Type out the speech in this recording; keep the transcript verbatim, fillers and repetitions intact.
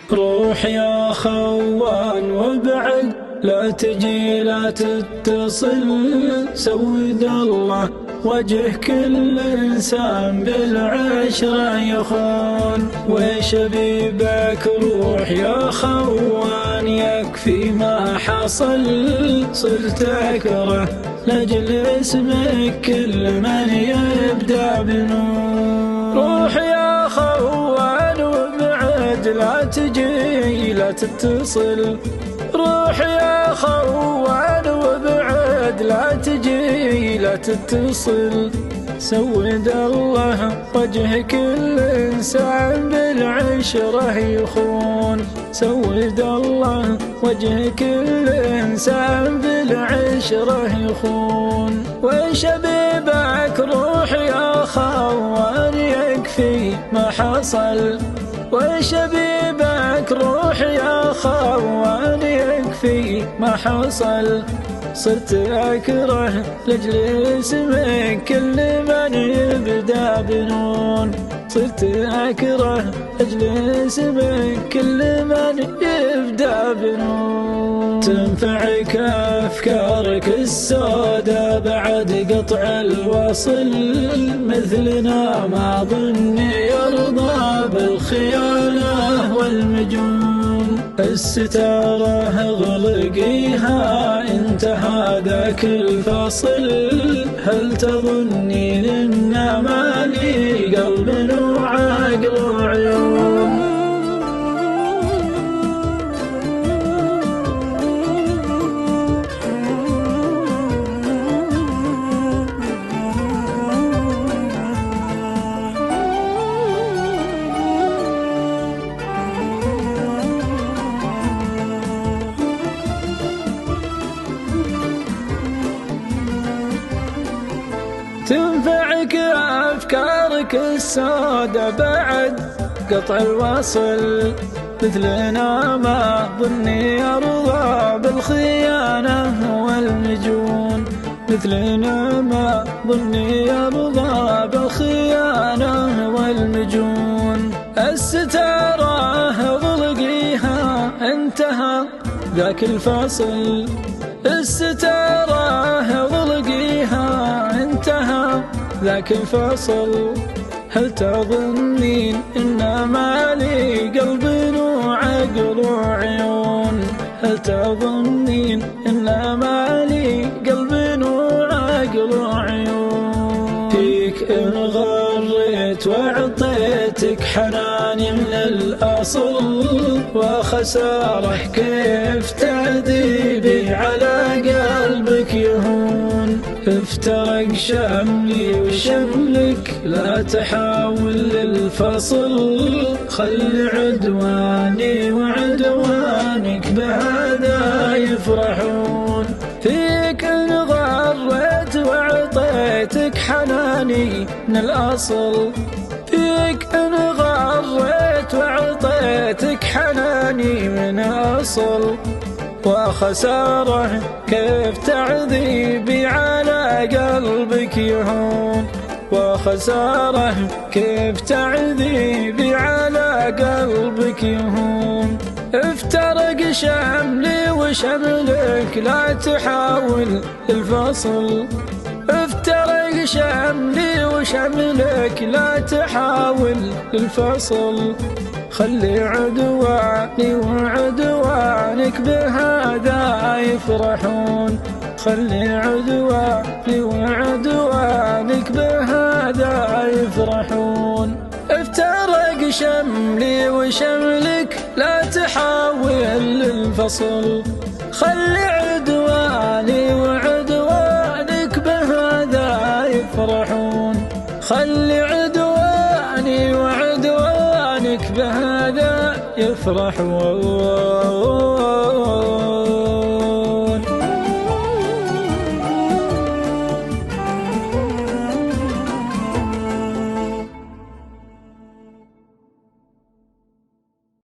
روح يا خوان وابعد، لا تجي لا تتصل، سود الله وجه كل إنسان بالعشرة يخون. وشبيبك روح يا خوان، يكفي ما حصل، صرت أكره لأجل اسمك كل من يبدأ بنون. روح يا خوان وابعد، لا تجي لا تتصل، روح يا خوان وابعد، لا تجي لا تتصل، سود الله وجه كل إنسان بالعشرة يخون. سود الله وجه كل إنسان بالعشرة يخون. وشبيبك روح يا خوان، يكفي ما حصل، وشبيبك روح يا خوان، يكفي ما حصل، صرت أكره لأجل اسمك كل من يبدأ بنون. صرت أكره لأجل اسمك كل من يبدأ بنون. تنفعك أفكارك السوداء بعد قطع الوصل، مثلنا ما ظني يرضى بالخيانة والمجون. الستارة اغلقيها انتهى ذاك الفصل، هل تظنين ان ما لي قلب وعقل وعيون؟ تنفعك أفكارك السوداء بعد قطع الوصل، مثلنا ما ظني يرضى بالخيانة والمجون. مثلنا ما ظني يرضى بالخيانة والمجون. الستارة اغلقيها انتهى ذاك الفصل، الستارة اغلقيها انتهى ذاك الفصل، هل تظنين ان ما لي قلب وعقل وعيون؟ هل تظنين ان ما لي قلب وعقل وعيون؟ فيك ان غريت وعطيتك حناني من الاصل، وخساره كيف تعذيبي على قلبك يهون. افترق شملي وشملك لا تحاول للفصل، خل عدواني وعدوانك بهذا يفرحون. فيك ان غريت وعطيتك حناني من الاصل، فيك ان غريت وعطيتك حناني من الاصل، وخساره كيف تعذيبي على قلبك يهون. وخساره كيف تعذيبي على قلبك يهون. افترق شملي وشملك لا تحاول الفصل، افترق شملي وشملك لا تحاول الفصل، خلي عدواني وعدوانك بهذا يفرحون. خلي عدواني وعدوانك بهذا يفرحون. افترق شملي وشملك لا تحاول الفصل، خلي عدواني وعدوانك بهذا يفرحون. خلي عدواني وعدوانك بهذا يفرحون.